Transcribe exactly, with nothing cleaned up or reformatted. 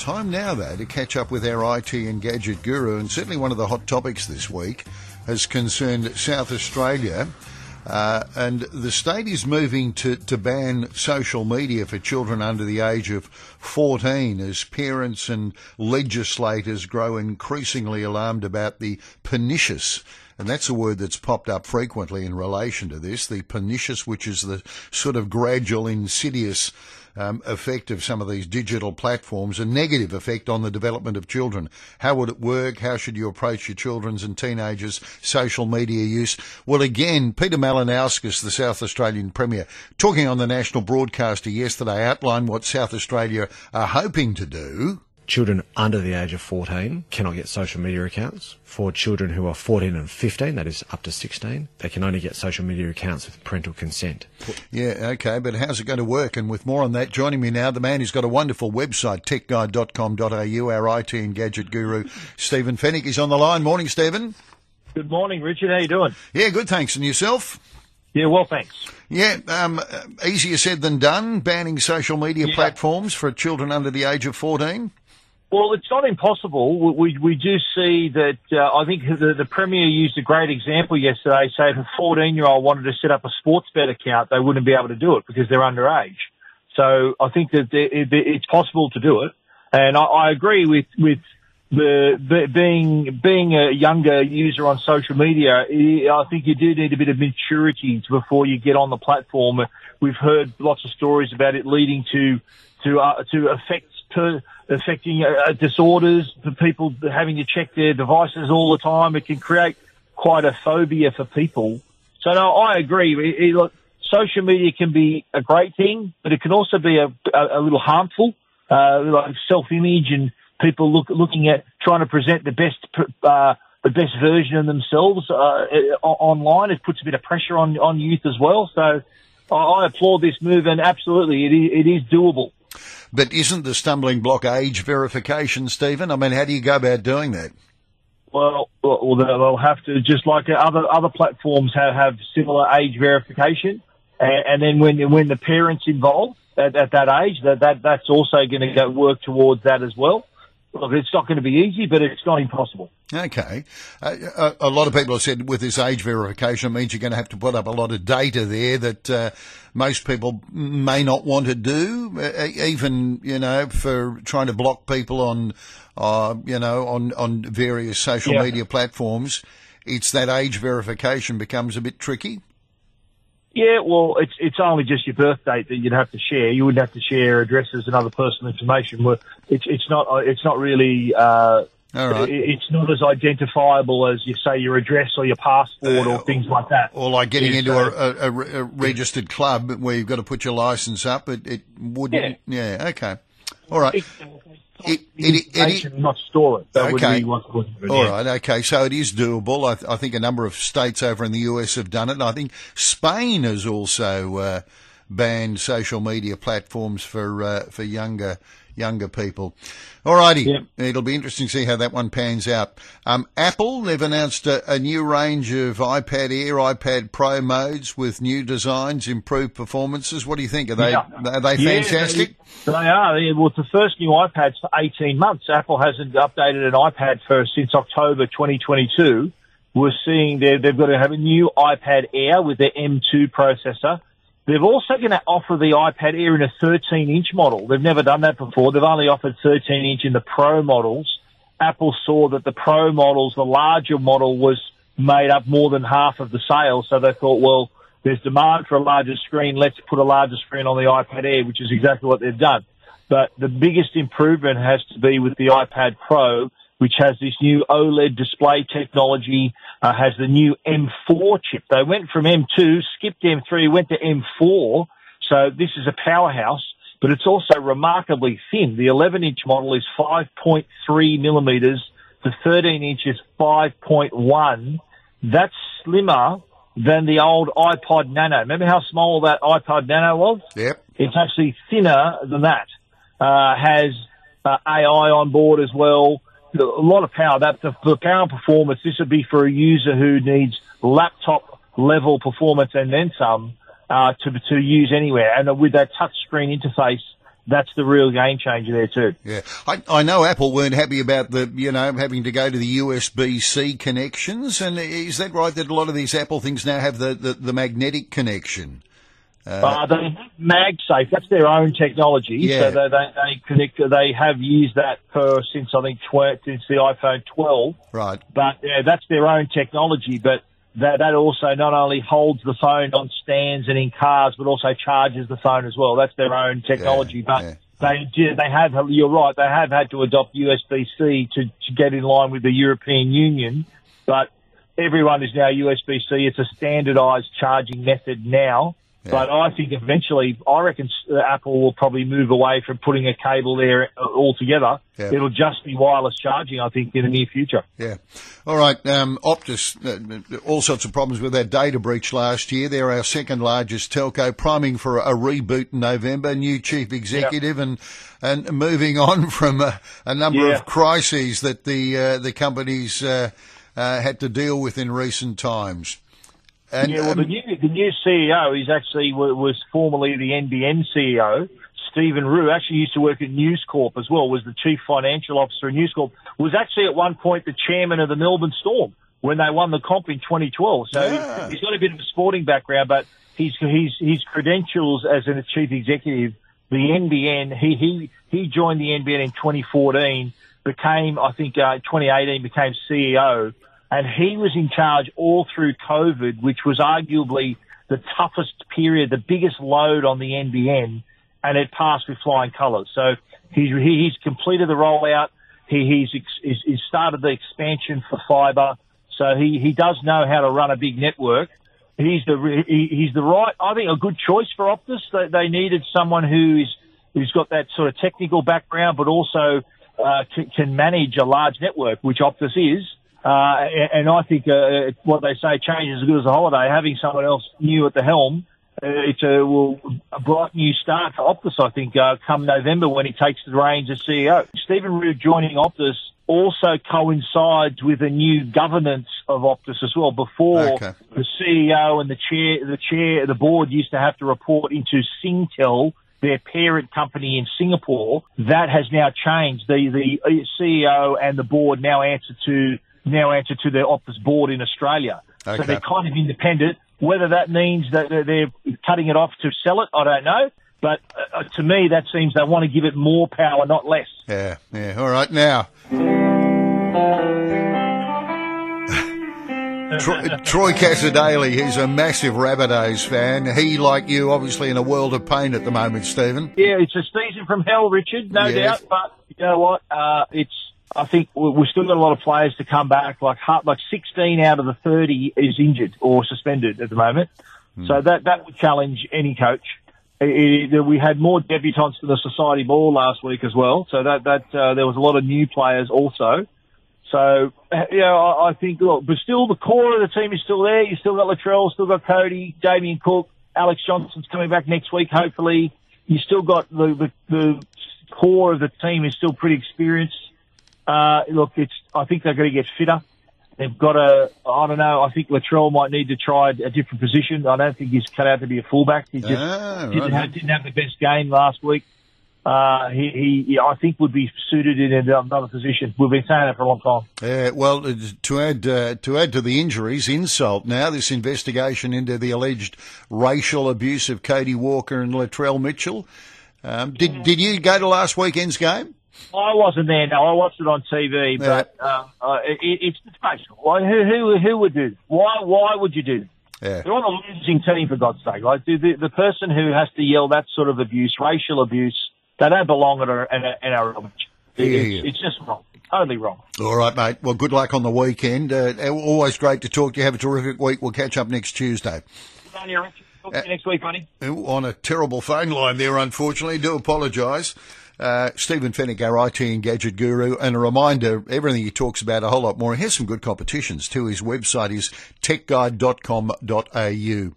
Time now, though, to catch up with our I T and gadget guru, and certainly one of the hot topics this week has concerned South Australia. Uh, and the state is moving to, to ban social media for children under the age of fourteen as parents and legislators grow increasingly alarmed about the pernicious, and that's a word that's popped up frequently in relation to this, the pernicious, which is the sort of gradual, insidious Um, effect of some of these digital platforms, a negative effect on the development of children. How would it work? How should you approach your children's and teenagers' social media use? Well, again, Peter Malinauskas, the South Australian Premier, talking on the national broadcaster yesterday, outlined what South Australia are hoping to do. Children under the age of fourteen cannot get social media accounts. For children who are fourteen and fifteen, that is up to sixteen, they can only get social media accounts with parental consent. Yeah, okay, but how's it going to work? And with more on that, joining me now, the man who's got a wonderful website, tech guide dot com dot a u, our I T and gadget guru, Stephen Fennick, is on the line. Morning, Stephen. Good morning, Richard. How you doing? Yeah, good, thanks. And yourself? Yeah, well, thanks. Yeah, um, easier said than done, banning social media yeah. platforms for children under the age of fourteen? Well, it's not impossible. We we do see that. Uh, I think the, the Premier used a great example yesterday. Say if a fourteen-year-old wanted to set up a sports bet account, they wouldn't be able to do it because they're underage. So I think that it's possible to do it, and I, I agree with with the, the being being a younger user on social media. I think you do need a bit of maturity before you get on the platform. We've heard lots of stories about it leading to to uh, to affect. To, affecting uh, disorders, for people having to check their devices all the time. It can create quite a phobia for people. So, no, I agree. It, it, look, social media can be a great thing, but it can also be a, a, a little harmful, uh, like self-image and people look, looking at trying to present the best uh, the best version of themselves uh, online. It puts a bit of pressure on, on youth as well. So I, I applaud this move, and absolutely, it is, it is doable. But isn't the stumbling block age verification, Stephen? I mean, how do you go about doing that? Well, well they'll have to, just like other other platforms have, have similar age verification, and, and then when when the parents involved at, at that age, that, that that's also going to go work towards that as well. Look, it's not going to be easy, but it's not impossible. Okay. Uh, a, a lot of people have said with this age verification, it means you're going to have to put up a lot of data there that uh, most people may not want to do, uh, even, you know, for trying to block people on, uh, you know, on, on various social yeah. media platforms. It's that age verification becomes a bit tricky. Yeah, well, it's it's only just your birth date that you'd have to share. You wouldn't have to share addresses and other personal information. It's it's not it's not really uh, All right. it's not as identifiable as you say your address or your passport uh, or things like that. Or like getting it's, into uh, a, a, a registered club where you've got to put your license up. It it wouldn't. Yeah. yeah okay. All right. It, It, it, it, it, not store it. That okay. would be what, All right. Okay. So it is doable. I, th- I think a number of states over in the U S have done it. And I think Spain has also uh, banned social media platforms for uh, for younger younger people. All righty. Yep. It'll be interesting to see how that one pans out. Um, Apple, they've announced a, a new range of iPad Air, iPad Pro modes with new designs, improved performances. What do you think? Are they yeah. are they fantastic? Yeah, they, they are. They, well, it's the first new iPads for eighteen months. Apple hasn't updated an iPad for since October twenty twenty-two. We're seeing they've got to have a new iPad Air with their M two processor. They're also going to offer the iPad Air in a thirteen inch model. They've never done that before. They've only offered thirteen inch in the Pro models. Apple saw that the Pro models, the larger model, was made up more than half of the sales, so they thought, well, there's demand for a larger screen. Let's put a larger screen on the iPad Air, which is exactly what they've done. But the biggest improvement has to be with the iPad Pro, which has this new OLED display technology, uh, has the new M four chip. They went from M two, skipped M three, went to M four. So this is a powerhouse, but it's also remarkably thin. The eleven inch model is five point three millimeters. The thirteen inch is five point one. That's slimmer than the old iPod Nano. Remember how small that iPod Nano was? Yep. It's actually thinner than that. Uh, has uh, A I on board as well. A lot of power. That the, the power and performance. This would be for a user who needs laptop level performance and then some uh, to to use anywhere. And with that touch screen interface, that's the real game changer there too. Yeah, I, I know Apple weren't happy about the, you know, having to go to the U S B C connections, and is that right that a lot of these Apple things now have the, the, the magnetic connection? Uh, uh, they have MagSafe. That's their own technology. Yeah. So they, they, they connect. They have used that for since I think tw- since the iPhone twelve. Right. But yeah, that's their own technology. But that that also not only holds the phone on stands and in cars, but also charges the phone as well. That's their own technology. Yeah, but yeah. they do- they have. You're right. They have had to adopt U S B C to to get in line with the European Union. But everyone is now U S B C. It's a standardised charging method now. Yeah. But I think eventually, I reckon uh, Apple will probably move away from putting a cable there uh, altogether. Yeah. It'll just be wireless charging, I think, in the near future. Yeah. All right. Um, Optus, uh, all sorts of problems with that data breach last year. They're our second largest telco, priming for a reboot in November. New chief executive, yep. and and moving on from a, a number yeah. of crises that the uh, the companies uh, uh, had to deal with in recent times. And, yeah, well, the new, the new C E O is actually was formerly the N B N C E O. Stephen Rue actually used to work at News Corp as well, was the chief financial officer at News Corp, was actually at one point the chairman of the Melbourne Storm when they won the comp in twenty twelve. So yeah. he's got a bit of a sporting background, but his, his, his credentials as a chief executive, the N B N, he, he, he joined the N B N in twenty fourteen, became, I think, uh, twenty eighteen became C E O. And he was in charge all through COVID, which was arguably the toughest period, the biggest load on the N B N, and it passed with flying colours. So he's, he's completed the rollout. He, he's, he's, he's started the expansion for fibre. So he, he does know how to run a big network. He's the, he, he's the right, I think, a good choice for Optus. They, they needed someone who is, who's got that sort of technical background, but also uh, can, can manage a large network, which Optus is. Uh, and I think, uh, what they say, change is as good as a holiday. Having someone else new at the helm, uh, it's a, well, a bright new start for Optus, I think, uh, come November when he takes the reins as C E O. Stephen Rue joining Optus also coincides with a new governance of Optus as well. Before, okay. the C E O and the chair, the chair, the board used to have to report into Singtel, their parent company in Singapore. That has now changed. The, the C E O and the board now answer to now answer to their Optus board in Australia. Okay. So they're kind of independent. Whether that means that they're cutting it off to sell it, I don't know. But uh, to me, that seems they want to give it more power, not less. Yeah, yeah. All right, now. Troy, Troy Cassar-Daley, he's a massive Rabbitohs fan. He, like you, obviously in a world of pain at the moment, Stephen. Yeah, it's a season from hell, Richard, no yes. doubt. But you know what? Uh, it's I think we've still got a lot of players to come back. Like like sixteen out of the thirty is injured or suspended at the moment. Mm. So that that would challenge any coach. It, it, we had more debutants for the Society Ball last week as well. So that that uh, there was a lot of new players also. So you know, I, I think look, but still the core of the team is still there. You still got Latrell, still got Cody, Damien Cook, Alex Johnson's coming back next week. Hopefully, you still got the the, the core of the team is still pretty experienced. Uh, look, it's, I think they're going to get fitter. They've got a, I don't know, I think Latrell might need to try a different position. I don't think he's cut out to be a fullback. He just ah, didn't, right. have, didn't have the best game last week. Uh, he, he, I think would be suited in another position. We've been saying that for a long time. Yeah, well, to add, uh, to add to the injuries, insult now, this investigation into the alleged racial abuse of Cody Walker and Latrell Mitchell. Um, did, did you go to last weekend's game? I wasn't there. No, I watched it on T V, but yeah. uh, uh, it, it's disgraceful. Why, who, who, who would do? Why, why would you do that? Yeah. They're on a losing team, for God's sake. Like the, the, the person who has to yell that sort of abuse, racial abuse, they don't belong at our, at our, at our match. It, Yeah. it's, it's just wrong. Totally wrong. All right, mate. Well, good luck on the weekend. Uh, always great to talk to you. Have a terrific week. We'll catch up next Tuesday. Good on you, Richard. Talk to you next week, buddy. On a terrible phone line there, unfortunately. Do apologise. Uh, Stephen Fennick, our I T and gadget guru, and a reminder, everything he talks about, a whole lot more. He has some good competitions too. His website is tech guide dot com dot a u.